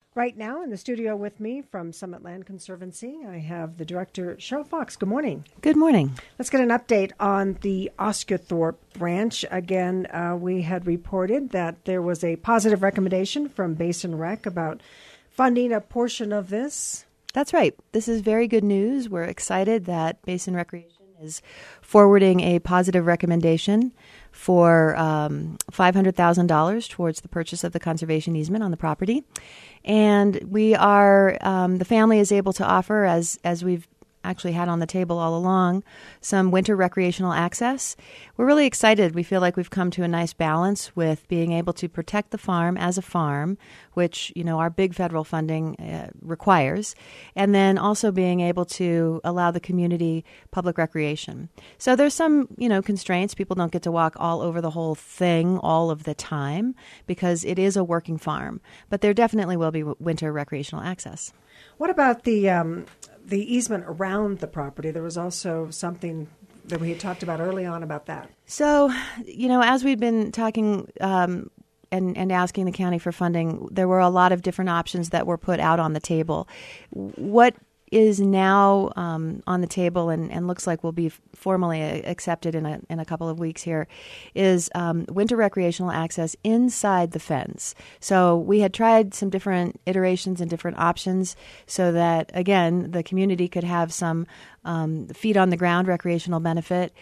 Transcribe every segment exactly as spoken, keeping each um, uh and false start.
Right now in the studio with me from Summit Land Conservancy, I have the director, Cheryl Fox. Good morning. Good morning. Let's get an update on the Osgothorpe Ranch. Again, uh, we had reported that there was a positive recommendation from Basin Rec about funding a portion of this. That's right. This is very good news. We're excited that Basin Recreation is forwarding a positive recommendation for um, five hundred thousand dollars towards the purchase of the conservation easement on the property. And we are, um, the family is able to offer, as as we've actually had on the table all along, some winter recreational access. We're really excited. We feel like we've come to a nice balance with being able to protect the farm as a farm, which, you know, our big federal funding uh, requires, and then also being able to allow the community public recreation. So there's some, you know, constraints. People don't get to walk all over the whole thing all of the time because it is a working farm, but there definitely will be w- winter recreational access. What about the um, the easement around the property? There was also something that we had talked about early on about that. So, you know, as we've been talking um, and, and asking the county for funding, there were a lot of different options that were put out on the table. What is now um, on the table and, and looks like will be formally accepted in a in a couple of weeks here is um, winter recreational access inside the fence. So we had tried some different iterations and different options so that, again, the community could have some um, feet on the ground recreational benefit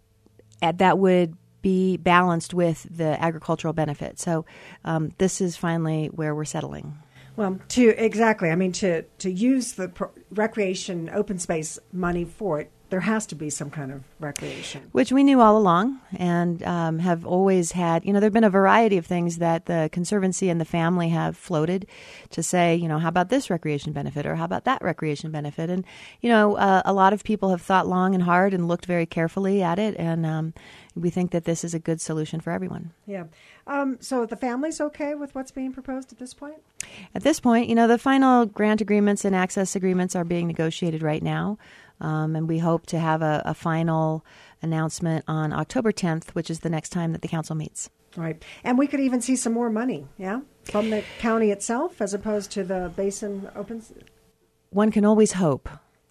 at, that would be balanced with the agricultural benefit. So um, this is finally where we're settling. Well, to exactly, I mean, to, to use the pro- recreation open space money for it, there has to be some kind of recreation. Which we knew all along and um, have always had. You know, there have been a variety of things that the Conservancy and the family have floated to say, you know, how about this recreation benefit or how about that recreation benefit? And, you know, uh, a lot of people have thought long and hard and looked very carefully at it. And um, we think that this is a good solution for everyone. Yeah. Um, so the family's okay with what's being proposed at this point? At this point, you know, the final grant agreements and access agreements are being negotiated right now. Um, and we hope to have a, a final announcement on October tenth, which is the next time that the council meets. Right. And we could even see some more money, yeah, from the county itself as opposed to the Basin Opens. One can always hope.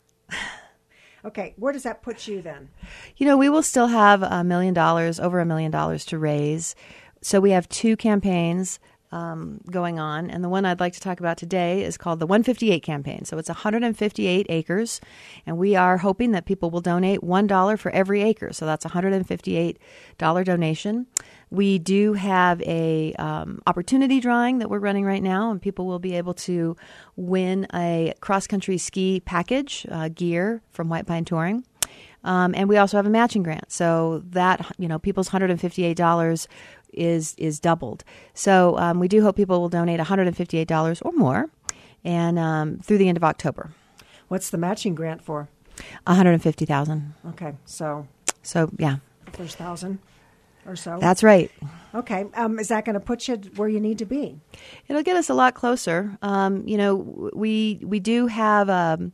Okay. Where does that put you then? You know, we will still have a million dollars, over a million dollars to raise. So we have two campaigns um, going on. And the one I'd like to talk about today is called the one fifty-eight campaign. So it's one hundred fifty-eight acres. And we are hoping that people will donate one dollar for every acre. So that's a one hundred fifty-eight dollars donation. We do have a um, opportunity drawing that we're running right now, and people will be able to win a cross-country ski package, uh, gear from White Pine Touring. Um, and we also have a matching grant. So that, you know, people's one hundred fifty-eight dollars is is doubled. So um, we do hope people will donate one hundred fifty-eight dollars or more and um, through the end of October. What's the matching grant for? one hundred fifty thousand dollars. Okay. So, so yeah. First thousand or so. That's right. Okay. Um, is that going to put you where you need to be? It'll get us a lot closer. Um, you know, we we do have... Um,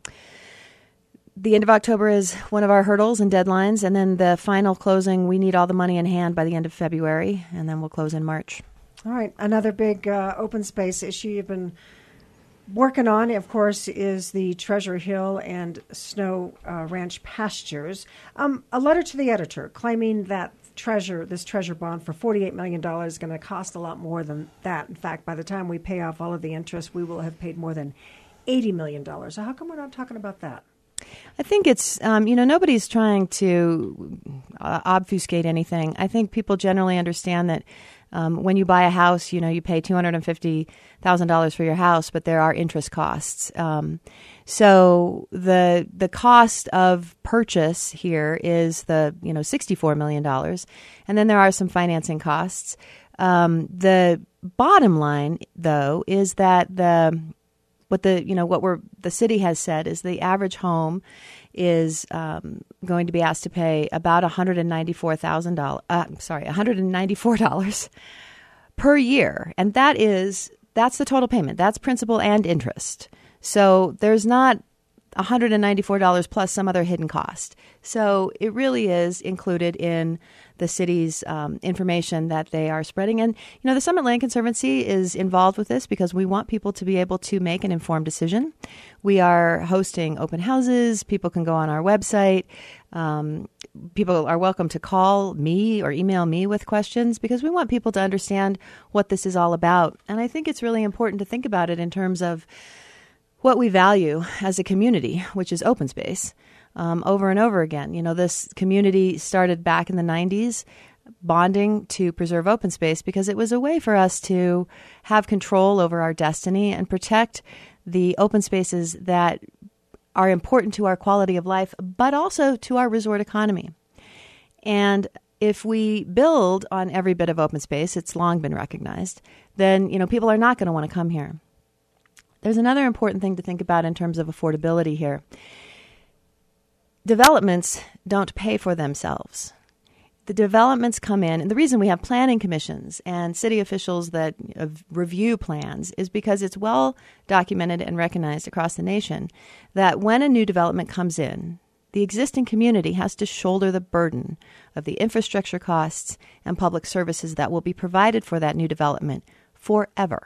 The end of October is one of our hurdles and deadlines, and then the final closing, we need all the money in hand by the end of February, and then we'll close in March. All right. Another big uh, open space issue you've been working on, of course, is the Treasure Hill and Snow uh, Ranch pastures. Um, a letter to the editor claiming that treasure, this treasure bond for forty-eight million dollars is going to cost a lot more than that. In fact, by the time we pay off all of the interest, we will have paid more than eighty million dollars. So how come we're not talking about that? I think it's, um, you know, nobody's trying to uh, obfuscate anything. I think people generally understand that um, when you buy a house, you know, you pay two hundred fifty thousand dollars for your house, but there are interest costs. Um, so the the cost of purchase here is the, you know, sixty-four million dollars. And then there are some financing costs. Um, the bottom line, though, is that the What the you know what we're the city has said is the average home is um, going to be asked to pay about one hundred ninety four thousand dollars. Uh, sorry, one hundred ninety four dollars per year, and that is that's the total payment. That's principal and interest. So there's not one hundred ninety-four dollars plus some other hidden cost. So it really is included in the city's um, information that they are spreading. And, you know, the Summit Land Conservancy is involved with this because we want people to be able to make an informed decision. We are hosting open houses. People can go on our website. Um, people are welcome to call me or email me with questions because we want people to understand what this is all about. And I think it's really important to think about it in terms of what we value as a community, which is open space, um, over and over again. You know, this community started back in the nineties, bonding to preserve open space because it was a way for us to have control over our destiny and protect the open spaces that are important to our quality of life, but also to our resort economy. And if we build on every bit of open space, it's long been recognized, then, you know, people are not going to want to come here. There's another important thing to think about in terms of affordability here. Developments don't pay for themselves. The developments come in, and the reason we have planning commissions and city officials that uh, review plans is because it's well documented and recognized across the nation that when a new development comes in, the existing community has to shoulder the burden of the infrastructure costs and public services that will be provided for that new development forever.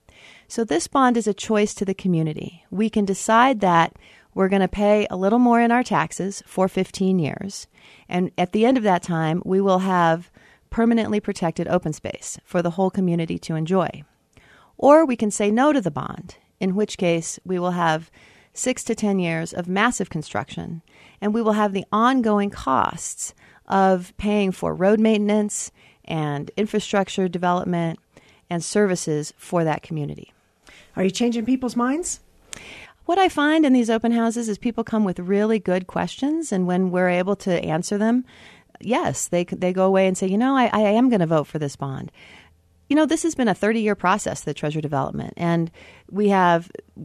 So this bond is a choice to the community. We can decide that we're going to pay a little more in our taxes for fifteen years. And at the end of that time, we will have permanently protected open space for the whole community to enjoy. Or we can say no to the bond, in which case we will have six to ten years of massive construction, and we will have the ongoing costs of paying for road maintenance and infrastructure development and services for that community. Are you changing people's minds? What I find in these open houses is people come with really good questions, and when we're able to answer them, yes, they they go away and say, you know, I, I am going to vote for this bond. You know, this has been a thirty-year process, the Treasure Development, and we have,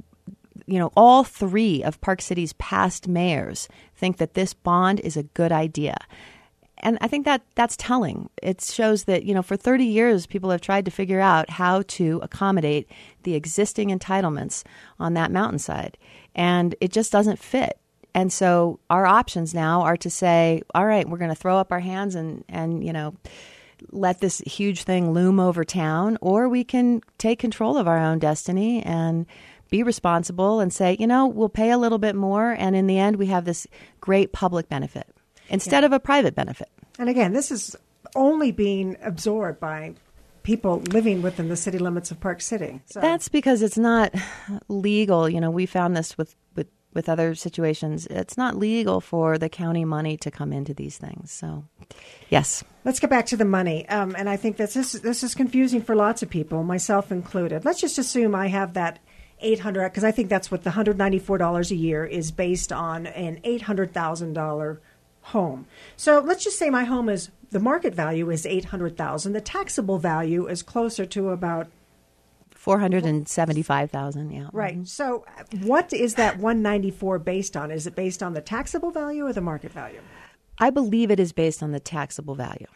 you know, all three of Park City's past mayors think that this bond is a good idea. And I think that that's telling. It shows that, you know, for thirty years, people have tried to figure out how to accommodate the existing entitlements on that mountainside. And it just doesn't fit. And so our options now are to say, all right, we're going to throw up our hands and, and, you know, let this huge thing loom over town, or we can take control of our own destiny and be responsible and say, you know, we'll pay a little bit more. And in the end, we have this great public benefit instead yeah. of a private benefit. And again, this is only being absorbed by people living within the city limits of Park City. So. That's because it's not legal. You know, we found this with, with, with other situations. It's not legal for the county money to come into these things. So, yes. Let's get back to the money. Um, and I think that this, this is confusing for lots of people, myself included. Let's just assume I have that eight hundred dollars, because I think that's what the one hundred ninety-four dollars a year is based on, an eight hundred thousand dollars home. So let's just say my home is, the market value is eight hundred thousand dollars. The taxable value is closer to about four hundred seventy-five thousand dollars, yeah. Right. Mm-hmm. So what is that one hundred ninety-four based on? Is it based on the taxable value or the market value? I believe it is based on the taxable value.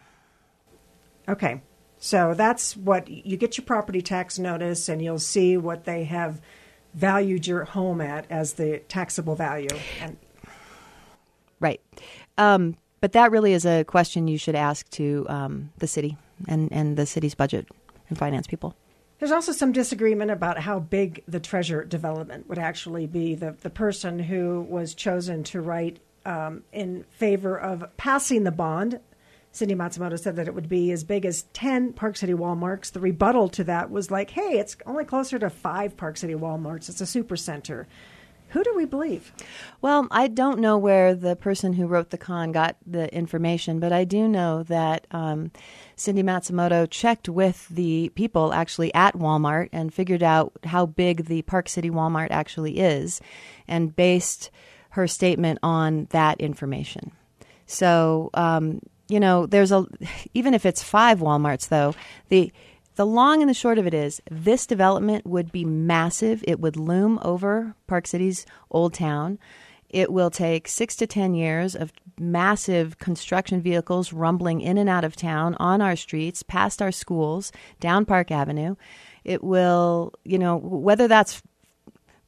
Okay. So that's what you get your property tax notice, and you'll see what they have valued your home at as the taxable value. And right. Um, but that really is a question you should ask to um, the city and, and the city's budget and finance people. There's also some disagreement about how big the Treasure Development would actually be. The, the person who was chosen to write um, in favor of passing the bond, Cindy Matsumoto, said that it would be as big as ten Park City Walmarts. The rebuttal to that was like, hey, it's only closer to five Park City Walmarts. It's a super center. Who do we believe? Well, I don't know where the person who wrote the con got the information, but I do know that um, Cindy Matsumoto checked with the people actually at Walmart and figured out how big the Park City Walmart actually is and based her statement on that information. So, um, you know, there's a, even if it's five Walmarts, though, the The long and the short of it is this development would be massive. It would loom over Park City's Old Town. It will take six to ten years of massive construction vehicles rumbling in and out of town on our streets, past our schools, down Park Avenue. It will, you know, whether that's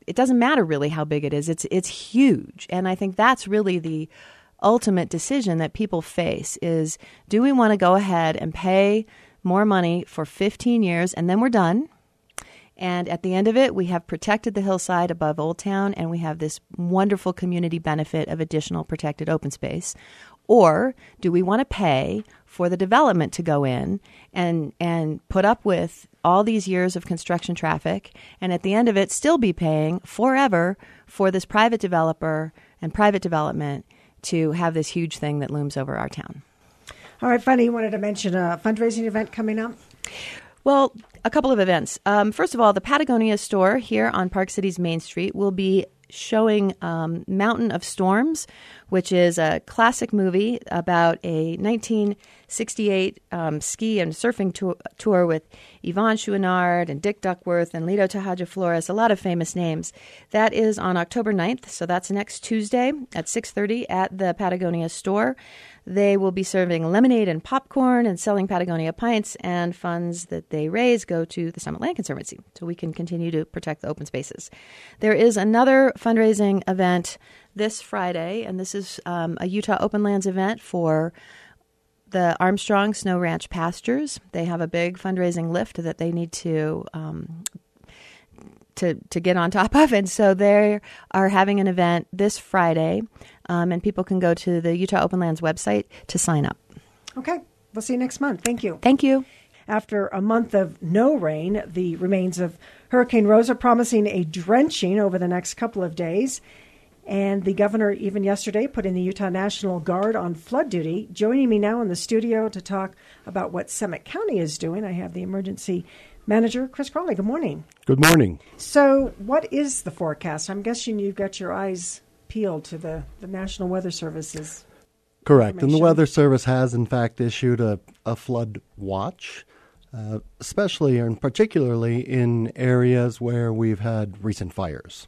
it doesn't matter really how big it is. It's it's huge. And I think that's really the ultimate decision that people face is, do we want to go ahead and pay more money for fifteen years and then we're done? And at the end of it, we have protected the hillside above Old Town, and we have this wonderful community benefit of additional protected open space. Or do we want to pay for the development to go in and and put up with all these years of construction traffic, and at the end of it still be paying forever for this private developer and private development to have this huge thing that looms over our town? All right, Fanny, you wanted to mention a fundraising event coming up? Well, a couple of events. Um, first of all, the Patagonia store here on Park City's Main Street will be showing um, Mountain of Storms, which is a classic movie about a nineteen sixty-eight um, ski and surfing tour, tour with Yvonne Chouinard and Dick Duckworth and Lito Tahaja Flores, a lot of famous names. That is on October ninth, so that's next Tuesday at six thirty at the Patagonia store. They will be serving lemonade and popcorn and selling Patagonia pints, and funds that they raise go to the Summit Land Conservancy, so we can continue to protect the open spaces. There is another fundraising event this Friday, and this is um, a Utah Open Lands event for the Armstrong Snow Ranch Pastures. They have a big fundraising lift that they need to um, to to get on top of, and so they are having an event this Friday, um, and people can go to the Utah Open Lands website to sign up. Okay, we'll see you next month. Thank you. Thank you. After a month of no rain, the remains of Hurricane Rosa promising a drenching over the next couple of days. And the governor, even yesterday, put in the Utah National Guard on flood duty. Joining me now in the studio to talk about what Summit County is doing, I have the emergency manager, Chris Crawley. Good morning. Good morning. So what is the forecast? I'm guessing you've got your eyes peeled to the, the National Weather Service's Correct. And the Weather Service has, in fact, issued a, a flood watch, uh, especially and particularly in areas where we've had recent fires.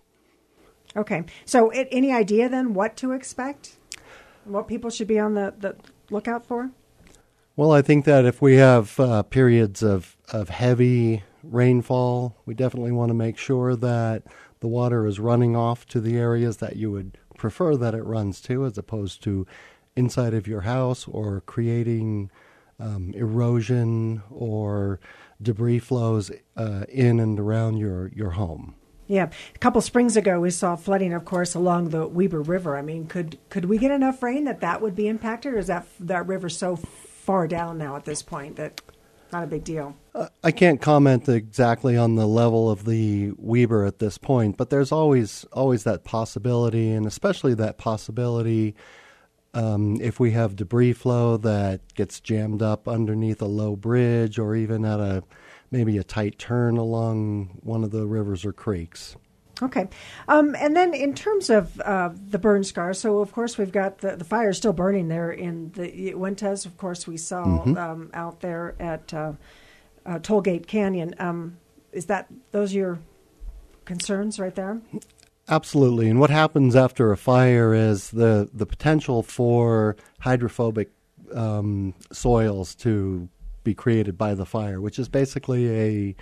Okay. So it, any idea then what to expect? What people should be on the, the lookout for? Well, I think that if we have uh, periods of, of heavy rainfall, we definitely want to make sure that the water is running off to the areas that you would prefer that it runs to, as opposed to inside of your house or creating um, erosion or debris flows uh, in and around your, your home. Yeah. A couple springs ago, we saw flooding, of course, along the Weber River. I mean, could could we get enough rain that that would be impacted, or is that that river so far down now at this point that not a big deal? Uh, I can't comment exactly on the level of the Weber at this point, but there's always always that possibility, and especially that possibility um, if we have debris flow that gets jammed up underneath a low bridge or even at a maybe a tight turn along one of the rivers or creeks. Okay. Um, and then in terms of uh, the burn scars, so of course we've got the, the fire still burning there in the Uintas. Of course, we saw mm-hmm. um, out there at uh, uh, Tollgate Canyon. Um, is that, those are your concerns right there? Absolutely. And what happens after a fire is the, the potential for hydrophobic um, soils to be created by the fire, which is basically a,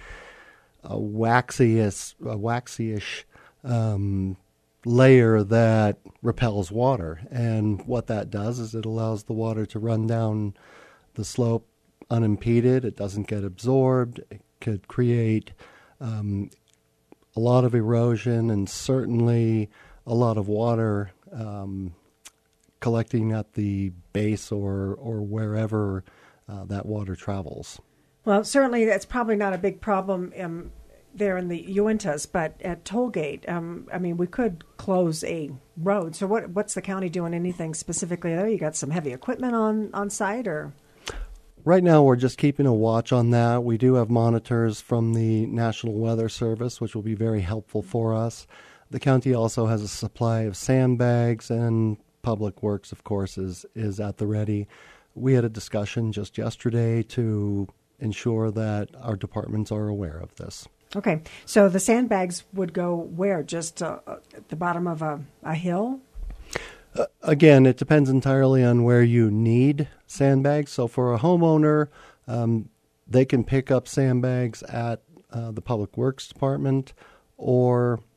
a waxy-ish, a waxy-ish um, layer that repels water. And what that does is it allows the water to run down the slope unimpeded. It doesn't get absorbed. It could create um, a lot of erosion and certainly a lot of water um, collecting at the base or, or wherever Uh, that water travels. Well, certainly that's probably not a big problem um, there in the Uintas, but at Tollgate, um, I mean, we could close a road. So what what's the county doing? Anything specifically there? You got some heavy equipment on, on site, or? Right now, we're just keeping a watch on that. We do have monitors from the National Weather Service, which will be very helpful for us. The county also has a supply of sandbags, and Public Works, of course, is, is at the ready. We had a discussion just yesterday to ensure that our departments are aware of this. Okay. So the sandbags would go where? Just uh, at the bottom of a, a hill? Uh, again, it depends entirely on where you need sandbags. So for a homeowner, um, they can pick up sandbags at uh, the Public Works Department, or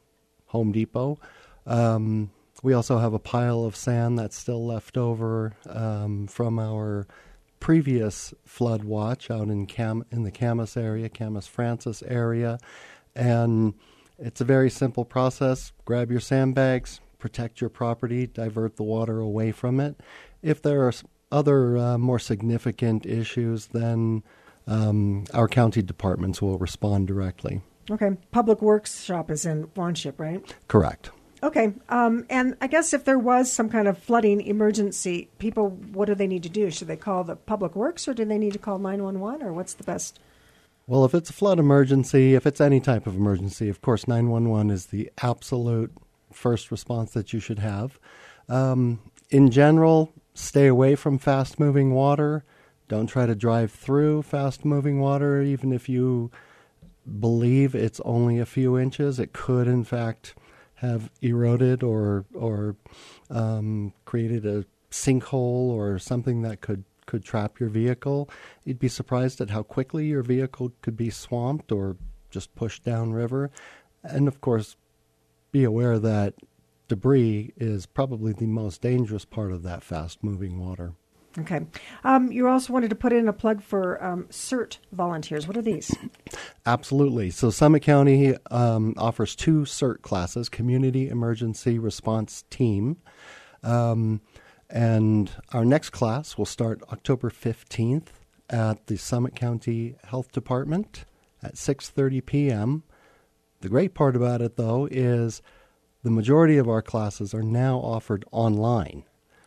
Home Depot. Um, we also have a pile of sand that's still left over um, from our previous flood watch out in Cam in the Camas area, Camas Francis area, and it's a very simple process. Grab your sandbags, protect your property, divert the water away from it. If there are other uh, more significant issues, then um, our county departments will respond directly. Okay. Public Works shop is in Wanship, right? Correct. Okay. Um, and I guess if there was some kind of flooding emergency, people, what do they need to do? Should they call the Public Works, or do they need to call nine one one, or what's the best? Well, if it's a flood emergency, if it's any type of emergency, of course, nine one one is the absolute first response that you should have. Um, in general, stay away from fast-moving water. Don't try to drive through fast-moving water, even if you believe it's only a few inches. It could, in fact, have eroded or or um, created a sinkhole or something that could could trap your vehicle. You'd be surprised at how quickly your vehicle could be swamped or just pushed downriver. And of course, be aware that debris is probably the most dangerous part of that fast-moving water. Okay. Um, you also wanted to put in a plug for um, CERT volunteers. What are these? Absolutely. So Summit County um, offers two CERT classes, Community Emergency Response Team. Um, And our next class will start October fifteenth at the Summit County Health Department at six thirty p.m. The great part about it, though, is the majority of our classes are now offered online.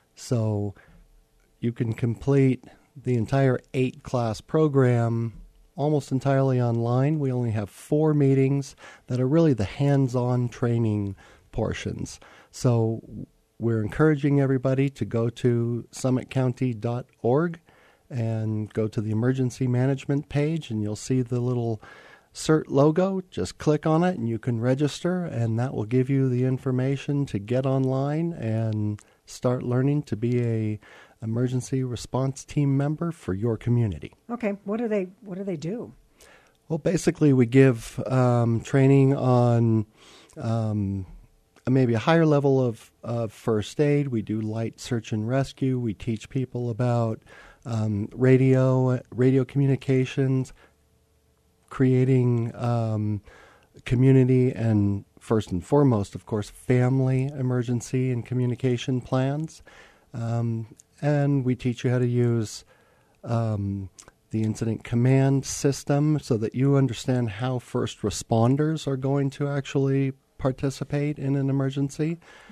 So you can complete the entire eight-class program almost entirely online. We only have four meetings that are really the hands-on training portions. So we're encouraging everybody to go to summit county dot org and go to the emergency management page, and you'll see the little CERT logo. Just click on it and you can register, and that will give you the information to get online and start learning to be a emergency response team member for your community. Okay. What do they What do they do? Well, basically, we give um, training on um, maybe a higher level of, of first aid. We do light search and rescue. We teach people about um, radio, radio communications, creating um, community, and first and foremost, of course, family emergency and communication plans. Um, and we teach you how to use um, the incident command system so that you understand how first responders are going to actually participate in an emergency.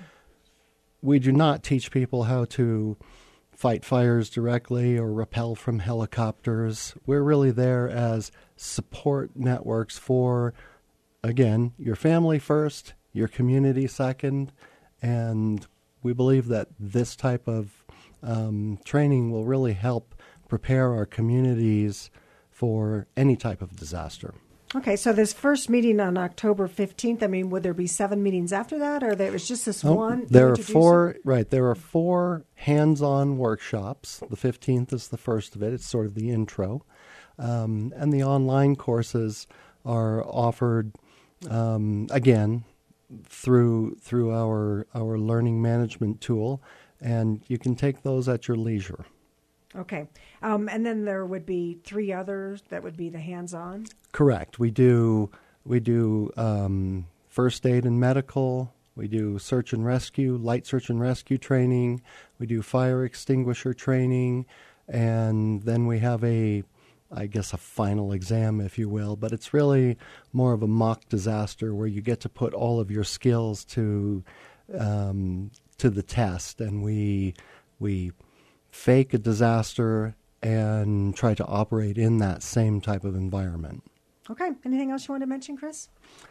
We do not teach people how to fight fires directly or rappel from helicopters. We're really there as support networks for, again, your family first, your community second, and we believe that this type of um, training will really help prepare our communities for any type of disaster. Okay, so this first meeting on October fifteenth, I mean, would there be seven meetings after that, or there was just this oh, one? There are four, right, there are four hands-on workshops. The fifteenth is the first of it. It's sort of the intro. Um, and the online courses are offered, um, again, through through our our learning management tool, and you can take those at your leisure. Okay. Um, and then there would be three others that would be the hands-on? Correct. We do we do um, first aid and medical. We do search and rescue, light search and rescue training. We do fire extinguisher training. And then we have a, I guess, a final exam, if you will. But it's really more of a mock disaster where you get to put all of your skills to um, to the test. And we we fake a disaster and try to operate in that same type of environment. Okay. Anything else you want to mention, Chris?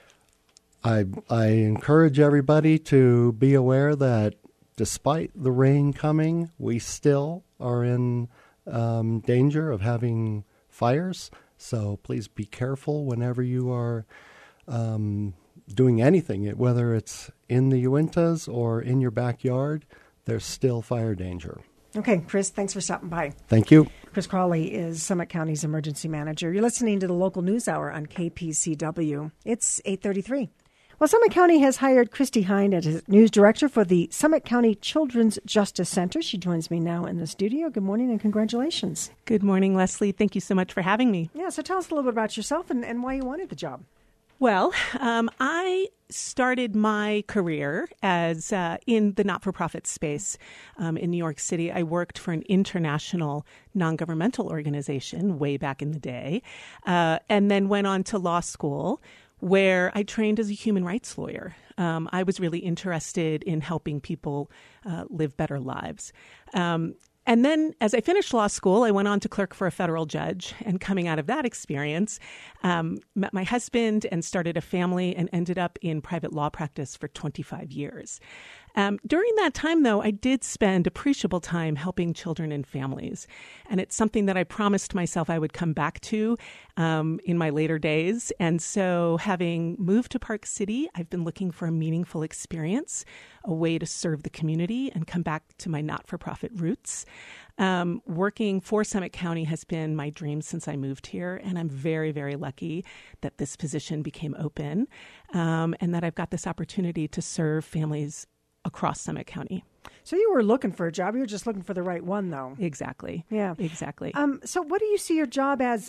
I I encourage everybody to be aware that despite the rain coming, we still are in um, danger of having fires. So please be careful whenever you are um, doing anything, whether it's in the Uintas or in your backyard. There's still fire danger. Okay, Chris, thanks for stopping by. Thank you. Chris Crawley is Summit County's emergency manager. You're listening to the local news hour on K P C W. It's eight thirty-three. Well, Summit County has hired Christy Hine as news director for the Summit County Children's Justice Center. She joins me now in the studio. Good morning and congratulations. Good morning, Leslie. Thank you so much for having me. Yeah, so tell us a little bit about yourself and, and why you wanted the job. Well, um, I started my career as uh, in the not-for-profit space um, in New York City. I worked for an international non-governmental organization way back in the day, uh, and then went on to law school, where I trained as a human rights lawyer. Um, I was really interested in helping people uh, live better lives. Um, And then as I finished law school, I went on to clerk for a federal judge. And coming out of that experience, um, met my husband and started a family and ended up in private law practice for twenty-five years. Um, during that time, though, I did spend appreciable time helping children and families. And it's something that I promised myself I would come back to um, in my later days. And so having moved to Park City, I've been looking for a meaningful experience, a way to serve the community and come back to my not-for-profit roots. Um, working for Summit County has been my dream since I moved here, and I'm very, very lucky that this position became open um, and that I've got this opportunity to serve families across Summit County. So you were looking for a job. You were just looking for the right one, though. Exactly. Yeah. Exactly. Um, so what do you see your job as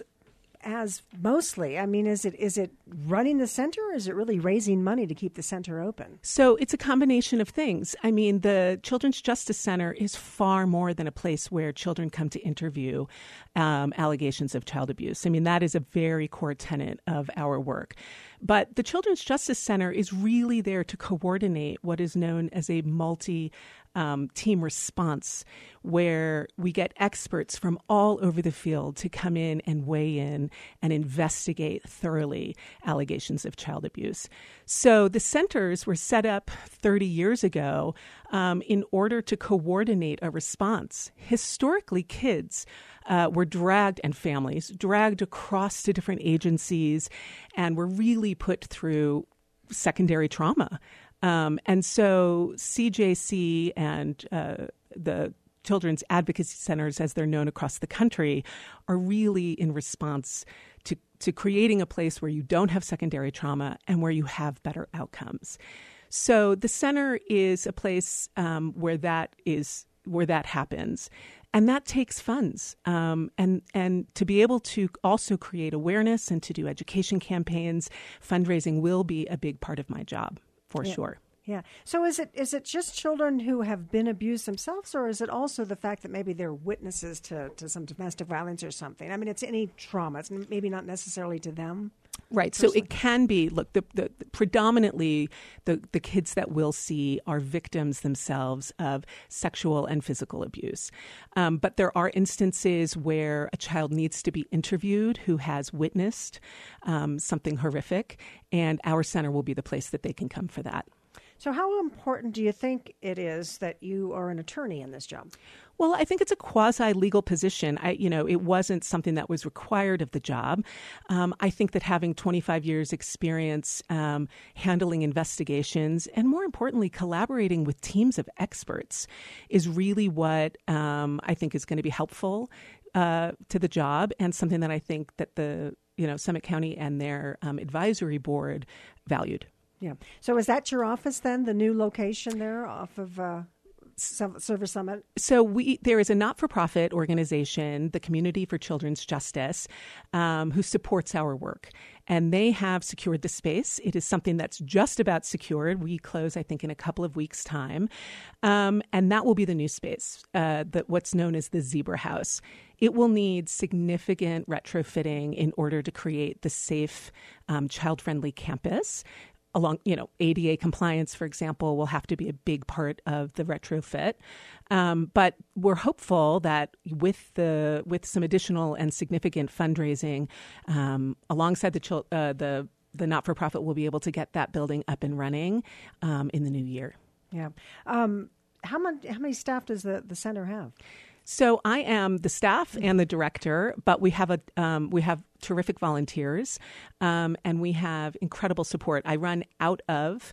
as mostly? I mean, is it is it running the center, or is it really raising money to keep the center open? So it's a combination of things. I mean, the Children's Justice Center is far more than a place where children come to interview um, allegations of child abuse. I mean, that is a very core tenet of our work. But the Children's Justice Center is really there to coordinate what is known as a multi Um, team response, where we get experts from all over the field to come in and weigh in and investigate thoroughly allegations of child abuse. So the centers were set up thirty years ago um, in order to coordinate a response. Historically, kids uh, were dragged, and families, dragged across to different agencies and were really put through secondary trauma. Um, and so C J C and uh, the Children's Advocacy Centers, as they're known across the country, are really in response to, to creating a place where you don't have secondary trauma and where you have better outcomes. So the center is a place um, where that is where that happens. And that takes funds. Um, and, and to be able to also create awareness and to do education campaigns, fundraising will be a big part of my job. For yeah. sure. Yeah. So is it is it just children who have been abused themselves, or is it also the fact that maybe they're witnesses to, to some domestic violence or something? I mean, it's any trauma. It's maybe not necessarily to them. Right. So it can be, look, the, the, the predominantly the, the kids that we'll see are victims themselves of sexual and physical abuse. Um, but there are instances where a child needs to be interviewed who has witnessed um, something horrific, and our center will be the place that they can come for that. So how important do you think it is that you are an attorney in this job? Well, I think it's a quasi-legal position. I, you know, it wasn't something that was required of the job. Um, I think that having twenty-five years experience um, handling investigations and, more importantly, collaborating with teams of experts is really what um, I think is going to be helpful uh, to the job, and something that I think that the, you know, Summit County and their um, advisory board valued. Yeah. So is that your office then, the new location there off of uh, Silver Summit? So we there is a not-for-profit organization, the Community for Children's Justice, um, who supports our work. And they have secured the space. It is something that's just about secured. We close, I think, in a couple of weeks' time. Um, and that will be the new space, uh, the, what's known as the Zebra House. It will need significant retrofitting in order to create the safe, um, child-friendly campus. Along, you know, A D A compliance, for example, will have to be a big part of the retrofit. Um, but we're hopeful that with the with some additional and significant fundraising, um, alongside the chil- uh, the the not-for-profit, we'll be able to get that building up and running um, in the new year. Yeah. Um, how many how many staff does the, the center have? So I am the staff and the director, but we have a um, we have terrific volunteers, um, and we have incredible support. I run out of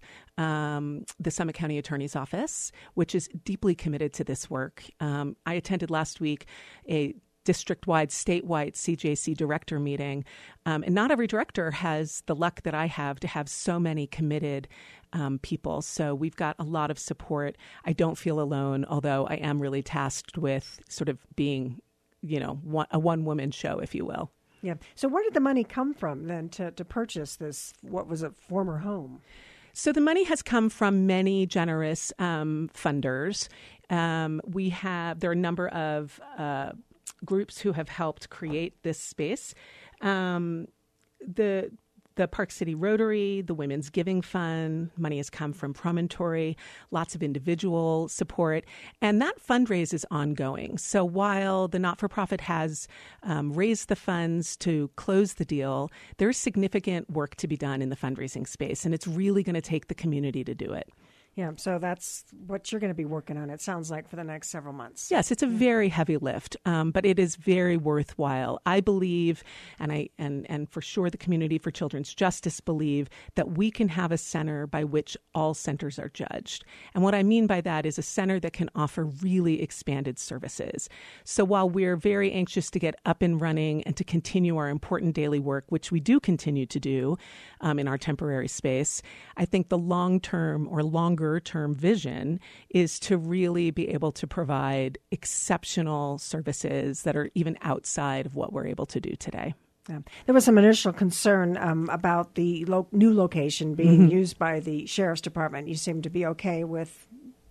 um, the Summit County Attorney's Office, which is deeply committed to this work. Um, I attended last week a district-wide, statewide C J C director meeting. Um, and not every director has the luck that I have to have so many committed um, people. So we've got a lot of support. I don't feel alone, although I am really tasked with sort of being, you know, one, a one-woman show, if you will. Yeah. So where did the money come from then to, to purchase this, what was a former home? So the money has come from many generous um, funders. Um, we have, there are a number of uh, groups who have helped create this space. Um, the The Park City Rotary, the Women's Giving Fund, money has come from Promontory, lots of individual support, and that fundraise is ongoing. So while the not-for-profit has um, raised the funds to close the deal, there's significant work to be done in the fundraising space, and it's really going to take the community to do it. Yeah, so that's what you're going to be working on, it sounds like, for the next several months. Yes, it's a very heavy lift, um, but it is very worthwhile. I believe, and I and, and for sure the Community for Children's Justice believe, that we can have a center by which all centers are judged. And what I mean by that is a center that can offer really expanded services. So while we're very anxious to get up and running and to continue our important daily work, which we do continue to do um, in our temporary space, I think the long-term or longer term vision is to really be able to provide exceptional services that are even outside of what we're able to do today. Yeah. There was some initial concern um, about the lo- new location being mm-hmm. used by the Sheriff's Department. You seem to be okay with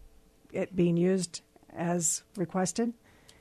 it being used as requested?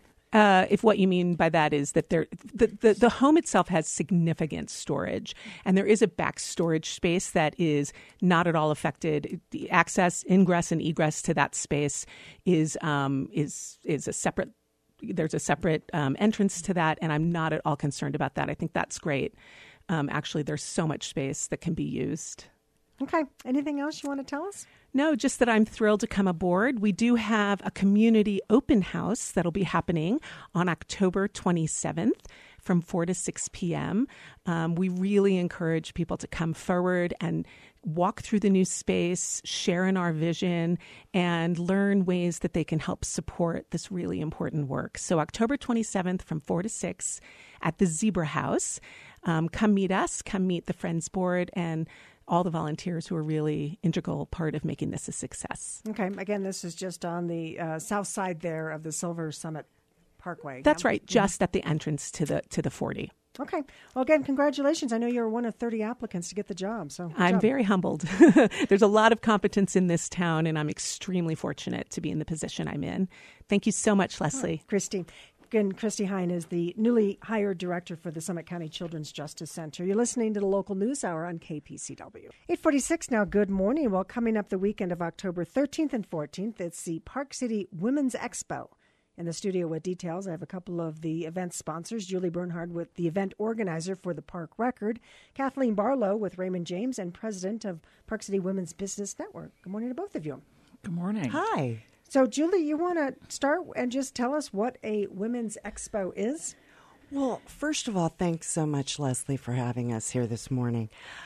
Uh, if what you mean by that is that there, the, the, the home itself has significant storage, and there is a back storage space that is not at all affected. The access, ingress, and egress to that space is um, is is a separate. There's a separate um, entrance to that, and I'm not at all concerned about that. I think that's great. Um, actually, there's so much space that can be used. Okay. Anything else you want to tell us? No, just that I'm thrilled to come aboard. We do have a community open house that'll be happening on October twenty-seventh from four to six p.m. Um, we really encourage people to come forward and walk through the new space, share in our vision, and learn ways that they can help support this really important work. So October twenty-seventh from four to six at the Zebra House. Um, come meet us, come meet the Friends Board, and all the volunteers who are really integral part of making this a success. Okay. Again, this is just on the uh, south side there of the Silver Summit Parkway. That's yeah? right, just mm-hmm. at the entrance to the to the forty. Okay. Well, again, congratulations. I know you're one of thirty applicants to get the job. So I'm job. very humbled. There's a lot of competence in this town, and I'm extremely fortunate to be in the position I'm in. Thank you so much, Leslie. Oh, Christy. Again, Christy Hine is the newly hired director for the Summit County Children's Justice Center. You're listening to the local news hour on K P C W. eight forty-six now, good morning. Well, coming up the weekend of October thirteenth and fourteenth, it's the Park City Women's Expo. In the studio with details, I have a couple of the event sponsors, Julie Bernhard with the event organizer for the Park Record, Kathleen Barlow with Raymond James, and president of Park City Women's Business Network. Good morning to both of you. Good morning. Hi. So, Julie, you want to start and just tell us what a Women's Expo is? Well, first of all, thanks so much, Leslie, for having us here this morning.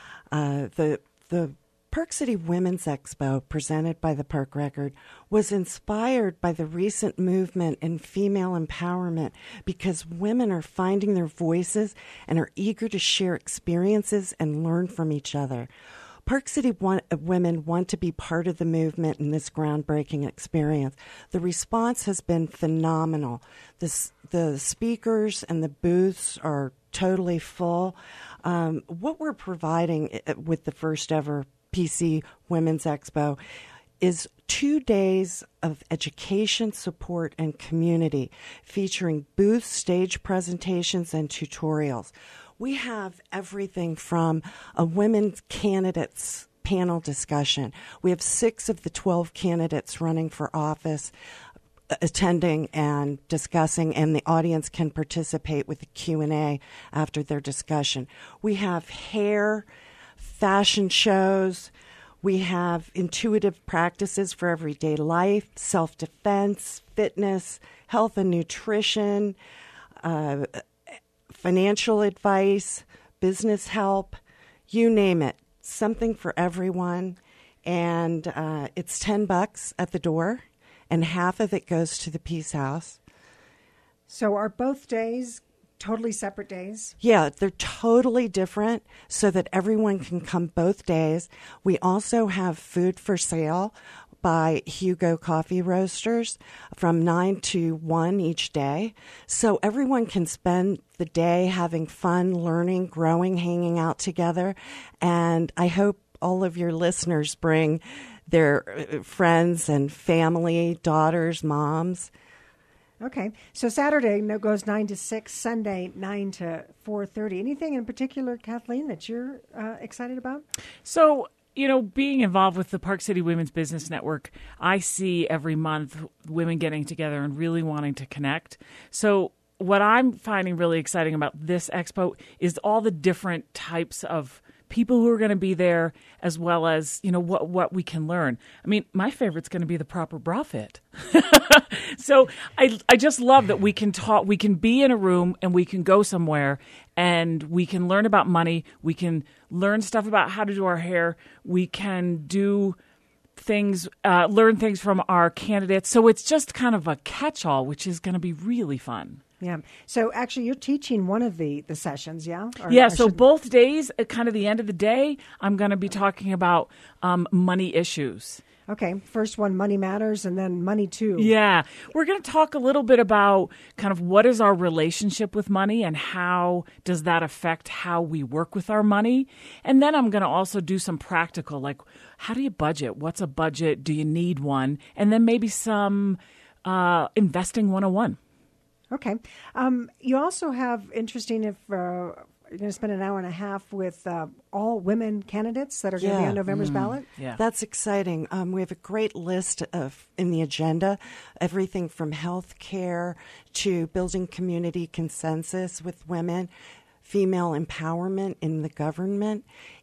Uh, the the Park City Women's Expo, presented by the Park Record, was inspired by the recent movement in female empowerment because women are finding their voices and are eager to share experiences and learn from each other. Park City want, uh, women want to be part of the movement in this groundbreaking experience. The response has been phenomenal. This, the speakers and the booths are totally full. Um, what we're providing with the first ever P C Women's Expo is two days of education, support, and community, featuring booths, stage presentations, and tutorials. We have everything from a women's candidates panel discussion. We have six of the twelve candidates running for office attending and discussing, and the audience can participate with a Q and A after their discussion. We have hair, fashion shows. We have intuitive practices for everyday life, self-defense, fitness, health and nutrition, uh, financial advice, business help, you name it, something for everyone. And uh, it's ten bucks at the door, and half of it goes to the Peace House. So are both days totally separate days? Yeah, they're totally different so that everyone can come both days. We also have food for sale by Hugo Coffee Roasters from nine to one each day. So everyone can spend the day having fun, learning, growing, hanging out together. And I hope all of your listeners bring their friends and family, daughters, moms. Okay. So Saturday no- goes nine to six, Sunday nine to four thirty. Anything in particular, Kathleen, that you're uh, excited about? So, you know, being involved with the Park City Women's Business Network, I see every month women getting together and really wanting to connect. So what I'm finding really exciting about this expo is all the different types of people who are going to be there, as well as, you know, what what we can learn. I mean, my favorite's going to be the proper bra fit. So I I just love that we can talk, we can be in a room and we can go somewhere and we can learn about money. We can learn stuff about how to do our hair. We can do things, uh, learn things from our candidates. So it's just kind of a catch-all, which is going to be really fun. Yeah. So actually, you're teaching one of the, the sessions, yeah? Or Yeah, I so should- both days, at kind of the end of the day, I'm going to be talking about um, money issues. Okay. First one, money matters, and then money too. Yeah, we're going to talk a little bit about kind of what is our relationship with money and how does that affect how we work with our money. And then I'm going to also do some practical, like how do you budget? What's a budget? Do you need one? And then maybe some uh, investing one oh one. Okay. Um, you also have interesting if uh, you're going to spend an hour and a half with uh, all women candidates that are going to be Yeah. on November's Mm. ballot. Yeah. That's exciting. Um, we have a great list of in the agenda, everything from health care to building community consensus with women, female empowerment in the government,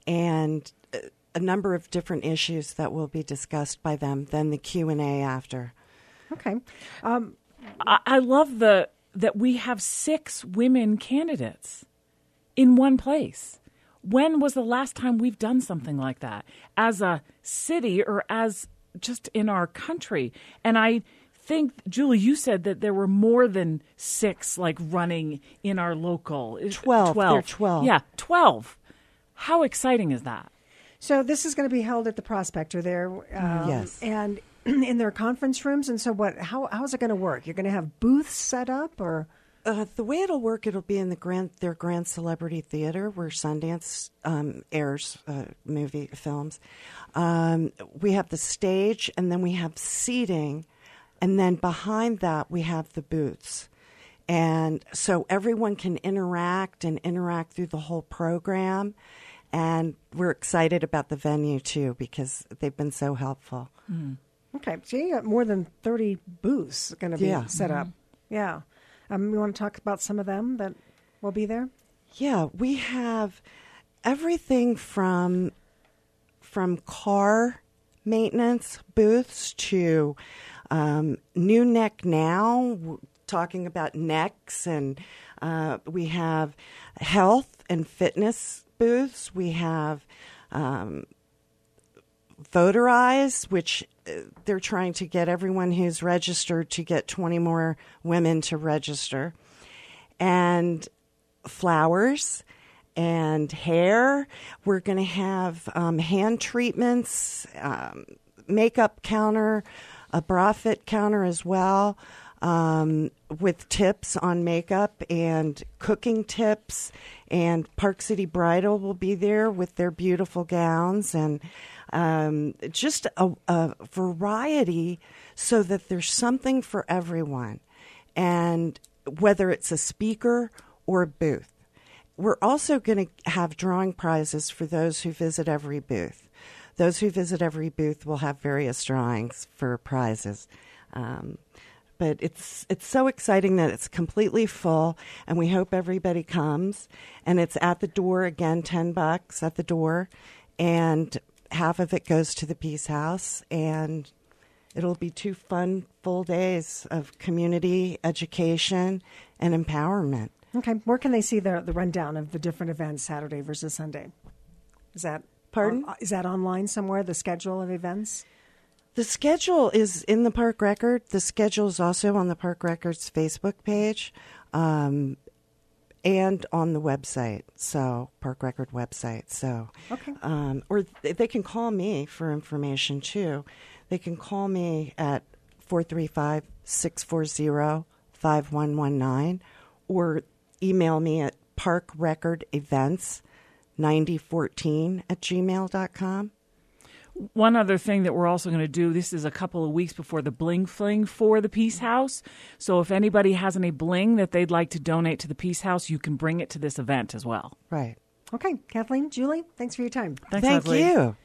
and uh, a number of different issues that will be discussed by them. Then the Q and A after. Okay. Um, I, I love the that we have six women candidates in one place. When was the last time we've done something like that as a city or as just in our country? And I think, Julie, you said that there were more than six like running in our local. Twelve. twelve. There are twelve. Yeah, twelve. How exciting is that? so this is going to be held at the Prospector there. Um, Yes. And in their conference rooms. And so what? How how is it going to work? You're going to have booths set up, or Uh, the way it'll work, it'll be in the grand, their Grand Celebrity Theater where Sundance um, airs uh, movie films. Um, we have the stage, and then we have seating, and then behind that we have the booths. And so everyone can interact and interact through the whole program. And we're excited about the venue, too, because they've been so helpful. okay? So you got more than thirty booths going to be Yeah. set up. Yeah. Um, you want to talk about some of them that will be there? Yeah, we have everything from from car maintenance booths to um, New Neck Now, w- talking about necks, and uh, we have health and fitness booths. We have um, Voterize, which uh, they're trying to get everyone who's registered to get twenty more women to register. And flowers and hair. We're going to have um, hand treatments, um, makeup counter, a bra fit counter as well, um, with tips on makeup and cooking tips. And Park City Bridal will be there with their beautiful gowns, and um, just a, a variety so that there's something for everyone. And whether it's a speaker or a booth. We're also going to have drawing prizes for those who visit every booth. Those who visit every booth will have various drawings for prizes. Um, but it's it's so exciting that it's completely full, and we hope everybody comes. And it's at the door, again, ten bucks at the door, and half of it goes to the Peace House, and it'll be two fun, full days of community education and empowerment. Okay. Where can they see the the rundown of the different events Saturday versus Sunday? Is that Pardon? on- is that online somewhere? The schedule of events? The schedule is in the Park Record. The schedule is also on the Park Record's Facebook page um, and on the website, so Park Record website. So, Okay. um, or th- they can call me for information too. They can call me at four three five, six four zero, five one one nine or email me at parkrecordevents ninety fourteen at gmail dot com. One other thing that we're also going to do, this is a couple of weeks before the Bling Fling for the Peace House. So if anybody has any bling that they'd like to donate to the Peace House, you can bring it to this event as well. Right. Okay, Kathleen, Julie, thanks for your time. Thanks, Thank Leslie. you.